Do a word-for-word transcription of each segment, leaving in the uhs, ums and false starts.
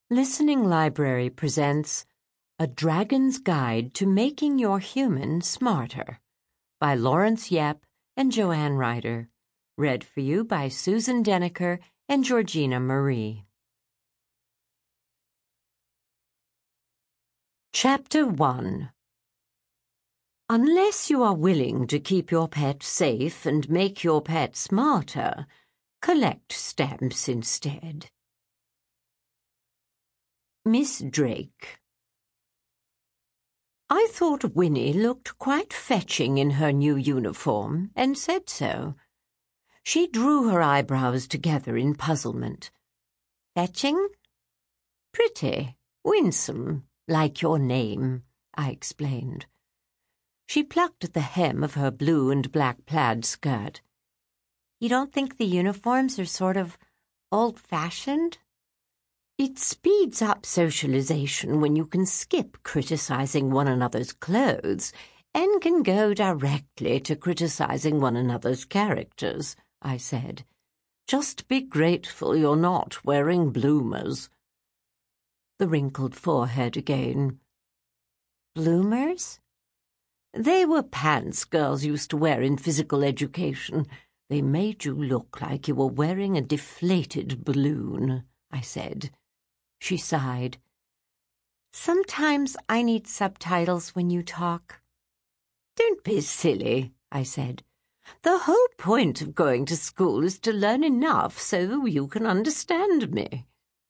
Listening Library presents A Dragon's Guide to Making Your Human Smarter by Lawrence Yep and Joanne Ryder. Read for you by Susan Deniker and Georgina Marie. Chapter one. Unless you are willing to keep your pet safe and make your pet smarter, collect stamps instead. Miss Drake. I thought Winnie looked quite fetching in her new uniform, and said so. She drew her eyebrows together in puzzlement. Fetching? Pretty, winsome, like your name, I explained. She plucked at the hem of her blue and black plaid skirt. You don't think the uniforms are sort of old-fashioned? It speeds up socialization when you can skip criticizing one another's clothes and can go directly to criticizing one another's characters, I said. Just be grateful you're not wearing bloomers. The wrinkled forehead again. Bloomers? They were pants girls used to wear in physical education. They made you look like you were wearing a deflated balloon, I said. She sighed. Sometimes I need subtitles when you talk. Don't be silly, I said. The whole point of going to school is to learn enough so you can understand me.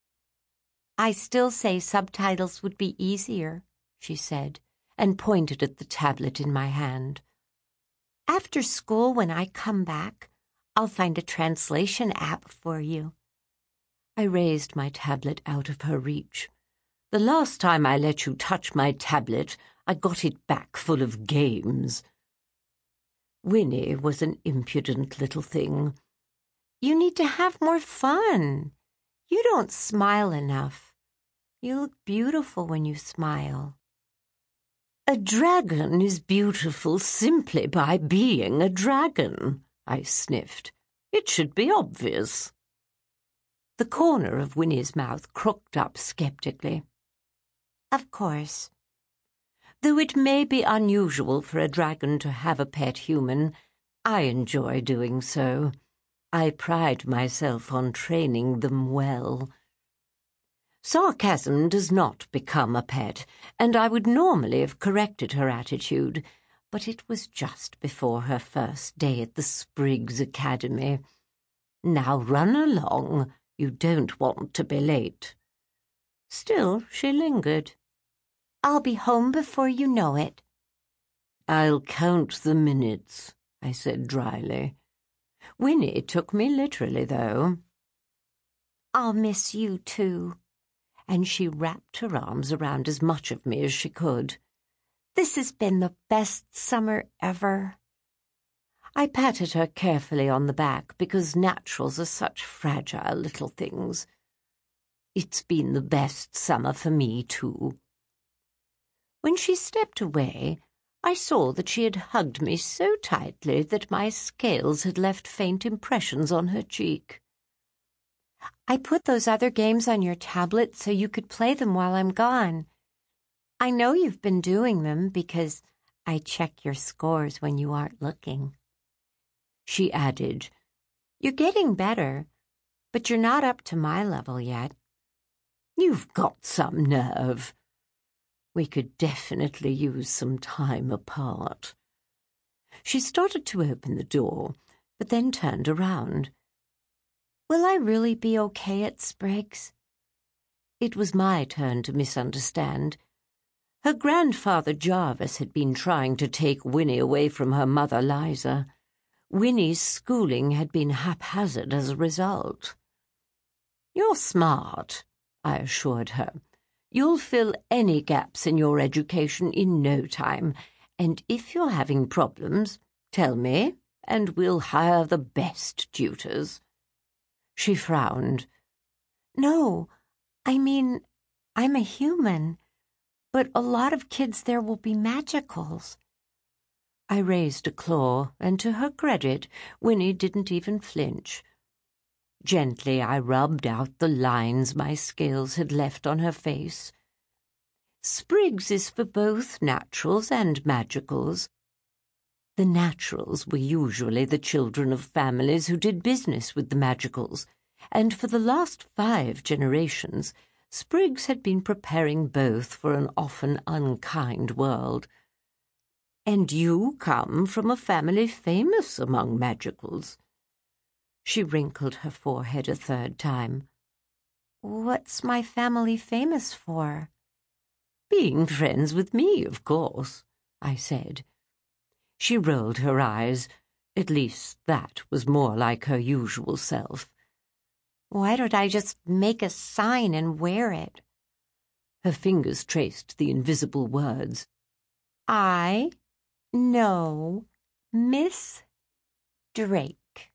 I still say subtitles would be easier, she said, and pointed at the tablet in my hand. After school, when I come back, I'll find a translation app for you. I raised my tablet out of her reach. The last time I let you touch my tablet, I got it back full of games. Winnie was an impudent little thing. You need to have more fun. You don't smile enough. You look beautiful when you smile. A dragon is beautiful simply by being a dragon, I sniffed. It should be obvious. The corner of Winnie's mouth crooked up skeptically. Of course. Though it may be unusual for a dragon to have a pet human, I enjoy doing so. I pride myself on training them well. Sarcasm does not become a pet, and I would normally have corrected her attitude, but it was just before her first day at the Spriggs Academy. Now run along. You don't want to be late. Still, she lingered. I'll be home before you know it. I'll count the minutes, I said dryly. Winnie took me literally, though. I'll miss you, too. And she wrapped her arms around as much of me as she could. This has been the best summer ever. I patted her carefully on the back because naturals are such fragile little things. It's been the best summer for me, too. When she stepped away, I saw that she had hugged me so tightly that my scales had left faint impressions on her cheek. I put those other games on your tablet so you could play them while I'm gone. I know you've been doing them because I check your scores when you aren't looking. She added, You're getting better, but you're not up to my level yet. You've got some nerve. We could definitely use some time apart. She started to open the door, but then turned around. Will I really be okay at Spriggs? It was my turn to misunderstand. Her grandfather Jarvis had been trying to take Winnie away from her mother Liza. Winnie's schooling had been haphazard as a result. You're smart, I assured her. You'll fill any gaps in your education in no time, and if you're having problems, tell me, and we'll hire the best tutors. She frowned. No, I mean, I'm a human, but a lot of kids there will be magicals. I raised a claw, and to her credit, Winnie didn't even flinch. Gently I rubbed out the lines my scales had left on her face. Sprigs is for both naturals and magicals. The naturals were usually the children of families who did business with the magicals, and for the last five generations Sprigs had been preparing both for an often unkind world. And you come from a family famous among magicals. She wrinkled her forehead a third time. What's my family famous for? Being friends with me, of course, I said. She rolled her eyes. At least that was more like her usual self. Why don't I just make a sign and wear it? Her fingers traced the invisible words. I know Miss Drake.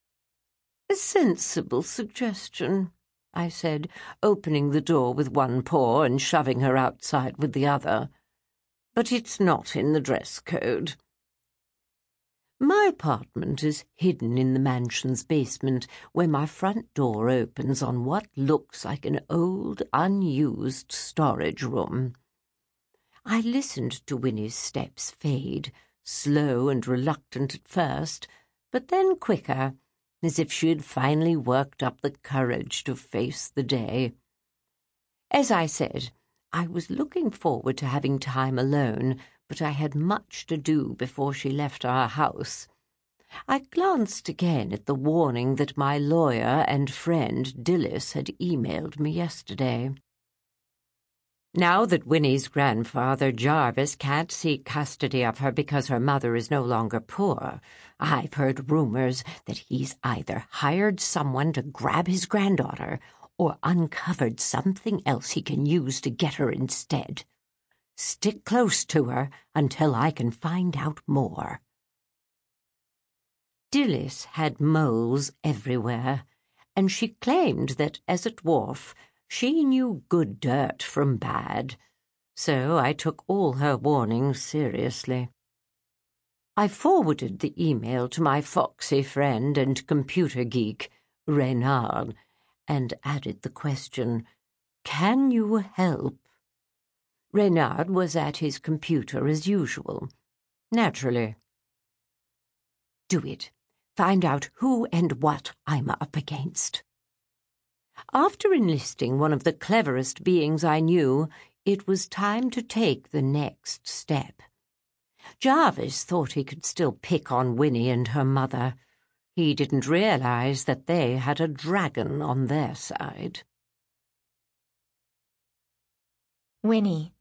A sensible suggestion, I said, opening the door with one paw and shoving her outside with the other. But it's not in the dress code. My apartment is hidden in the mansion's basement, where my front door opens on what looks like an old, unused storage room. I listened to Winnie's steps fade, slow and reluctant at first, but then quicker, as if she had finally worked up the courage to face the day. As I said, I was looking forward to having time alone, but I had much to do before she left our house. I glanced again at the warning that my lawyer and friend Dilys had emailed me yesterday. Now that Winnie's grandfather, Jarvis, can't seek custody of her because her mother is no longer poor, I've heard rumors that he's either hired someone to grab his granddaughter or uncovered something else he can use to get her instead. Stick close to her until I can find out more. Dilys had moles everywhere, and she claimed that, as a dwarf, she knew good dirt from bad, so I took all her warnings seriously. I forwarded the email to my foxy friend and computer geek, Reynard, and added the question, "Can you help?" Reynard was at his computer as usual. Naturally. Do it. Find out who and what I'm up against. After enlisting one of the cleverest beings I knew, it was time to take the next step. Jarvis thought he could still pick on Winnie and her mother. He didn't realize that they had a dragon on their side. Winnie.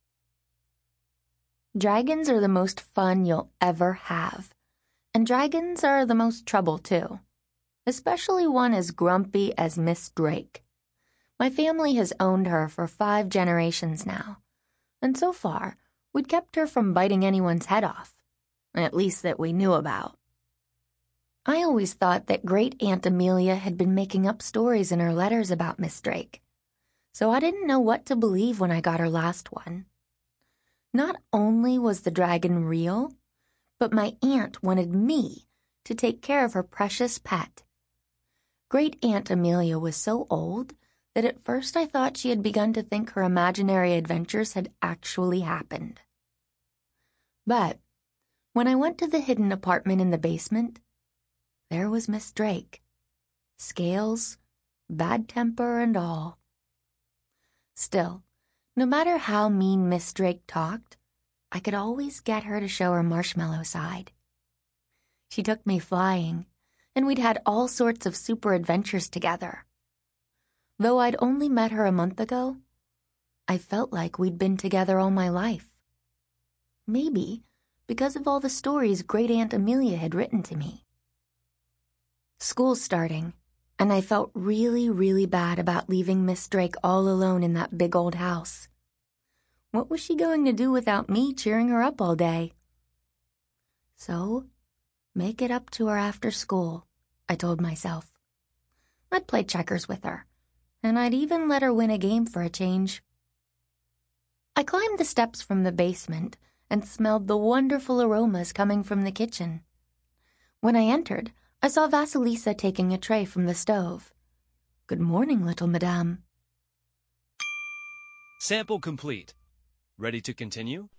Dragons are the most fun you'll ever have. And dragons are the most trouble, too. Especially one as grumpy as Miss Drake. My family has owned her for five generations now. And so far, we'd kept her from biting anyone's head off. At least that we knew about. I always thought that Great Aunt Amelia had been making up stories in her letters about Miss Drake. So I didn't know what to believe when I got her last one. Not only was the dragon real, but my aunt wanted me to take care of her precious pet. Great Aunt Amelia was so old that at first I thought she had begun to think her imaginary adventures had actually happened. But when I went to the hidden apartment in the basement, there was Miss Drake. Scales, bad temper, and all. Still, no matter how mean Miss Drake talked, I could always get her to show her marshmallow side. She took me flying, and we'd had all sorts of super adventures together. Though I'd only met her a month ago, I felt like we'd been together all my life. Maybe because of all the stories Great Aunt Amelia had written to me. School's starting, and I felt really, really bad about leaving Miss Drake all alone in that big old house. What was she going to do without me cheering her up all day? So, make it up to her after school, I told myself. I'd play checkers with her, and I'd even let her win a game for a change. I climbed the steps from the basement and smelled the wonderful aromas coming from the kitchen. When I entered, I saw Vasilisa taking a tray from the stove. Good morning, little madame. Sample complete. Ready to continue?